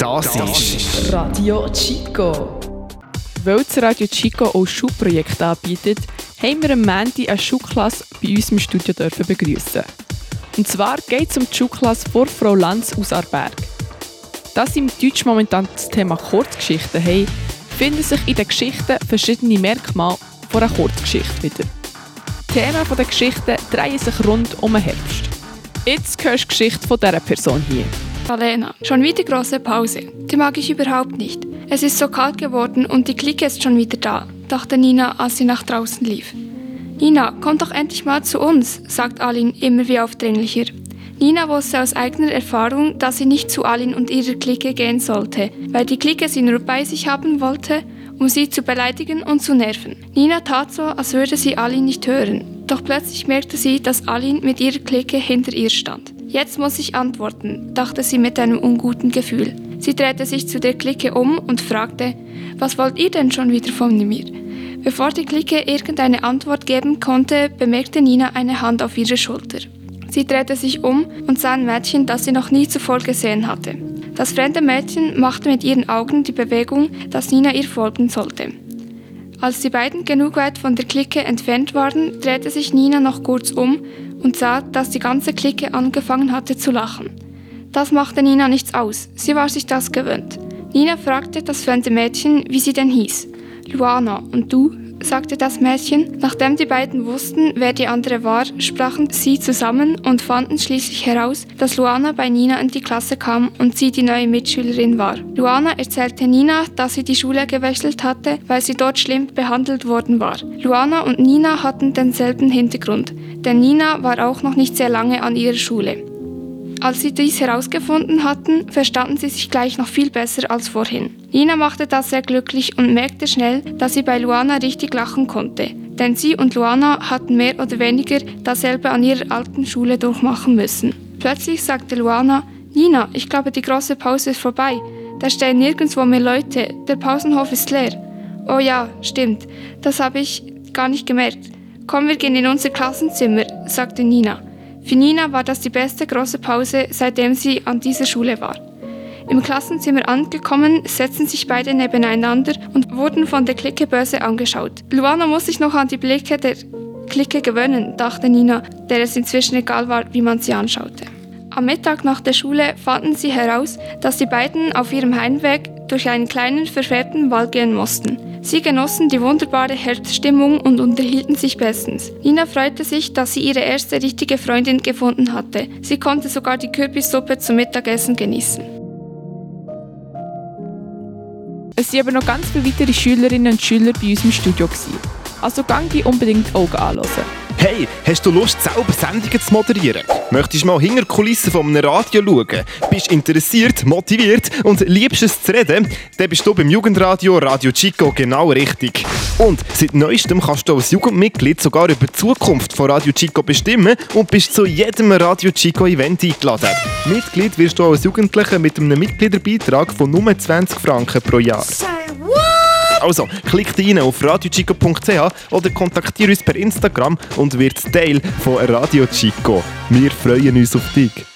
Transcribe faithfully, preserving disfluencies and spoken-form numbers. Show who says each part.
Speaker 1: Das ist
Speaker 2: Radio Chico.
Speaker 3: Weil das Radio Chico auch Schulprojekte anbietet, haben wir am Montag eine Schulklasse bei uns im Studio dürfen begrüßen. Und zwar geht es um die Schulklasse vor Frau Lanz aus Aarberg. Da sie im Deutsch momentan das Thema Kurzgeschichten haben, finden sich in den Geschichten verschiedene Merkmale von einer Kurzgeschichte wieder. Die Themen der Geschichten drehen sich rund um den Herbst. Jetzt hörst du die Geschichte von dieser Person hier.
Speaker 4: Alena, schon wieder große Pause. Die mag ich überhaupt nicht. Es ist so kalt geworden und die Clique ist schon wieder da, dachte Nina, als sie nach draußen lief. Nina, komm doch endlich mal zu uns, sagt Alin immer wie aufdringlicher. Nina wusste aus eigener Erfahrung, dass sie nicht zu Alin und ihrer Clique gehen sollte, weil die Clique sie nur bei sich haben wollte, um sie zu beleidigen und zu nerven. Nina tat so, als würde sie Alin nicht hören, doch plötzlich merkte sie, dass Alin mit ihrer Clique hinter ihr stand. Jetzt muss ich antworten, dachte sie mit einem unguten Gefühl. Sie drehte sich zu der Clique um und fragte, was wollt ihr denn schon wieder von mir? Bevor die Clique irgendeine Antwort geben konnte, bemerkte Nina eine Hand auf ihrer Schulter. Sie drehte sich um und sah ein Mädchen, das sie noch nie zuvor gesehen hatte. Das fremde Mädchen machte mit ihren Augen die Bewegung, dass Nina ihr folgen sollte. Als die beiden genug weit von der Clique entfernt waren, drehte sich Nina noch kurz um und sah, dass die ganze Clique angefangen hatte zu lachen. Das machte Nina nichts aus, sie war sich das gewöhnt. Nina fragte das fremde Mädchen, wie sie denn hieß. Luana, und du? Sagte das Mädchen. Nachdem die beiden wussten, wer die andere war, sprachen sie zusammen und fanden schließlich heraus, dass Luana bei Nina in die Klasse kam und sie die neue Mitschülerin war. Luana erzählte Nina, dass sie die Schule gewechselt hatte, weil sie dort schlimm behandelt worden war. Luana und Nina hatten denselben Hintergrund, denn Nina war auch noch nicht sehr lange an ihrer Schule. Als sie dies herausgefunden hatten, verstanden sie sich gleich noch viel besser als vorhin. Nina machte das sehr glücklich und merkte schnell, dass sie bei Luana richtig lachen konnte. Denn sie und Luana hatten mehr oder weniger dasselbe an ihrer alten Schule durchmachen müssen. Plötzlich sagte Luana, Nina, ich glaube die große Pause ist vorbei. Da stehen nirgendwo mehr Leute, der Pausenhof ist leer. Oh ja, stimmt, das habe ich gar nicht gemerkt. Komm, wir gehen in unser Klassenzimmer, sagte Nina. Für Nina war das die beste große Pause, seitdem sie an dieser Schule war. Im Klassenzimmer angekommen, setzten sich beide nebeneinander und wurden von der Clique böse angeschaut. Luana muss sich noch an die Blicke der Clique gewöhnen, dachte Nina, der es inzwischen egal war, wie man sie anschaute. Am Mittag nach der Schule fanden sie heraus, dass die beiden auf ihrem Heimweg durch einen kleinen, verfärbten Wald gehen mussten. Sie genossen die wunderbare Herbststimmung und unterhielten sich bestens. Nina freute sich, dass sie ihre erste richtige Freundin gefunden hatte. Sie konnte sogar die Kürbissuppe zum Mittagessen genießen.
Speaker 3: Es waren aber noch ganz viele weitere Schülerinnen und Schüler bei uns im Studio gewesen. Also gang die unbedingt auch anhören.
Speaker 1: Hey, hast du Lust, selber Sendungen zu moderieren? Möchtest du mal hinter die Kulissen von einem Radio schauen? Bist interessiert, motiviert und liebst es zu reden? Dann bist du beim Jugendradio Radio Chico genau richtig. Und seit Neuestem kannst du als Jugendmitglied sogar über die Zukunft von Radio Chico bestimmen und bist zu jedem Radio Chico Event eingeladen. Mitglied wirst du als Jugendlicher mit einem Mitgliederbeitrag von nur zwanzig Franken pro Jahr. Also, klick rein auf radiochico punkt c h oder kontaktiere uns per Instagram und wird Teil von Radio Chico. Wir freuen uns auf dich.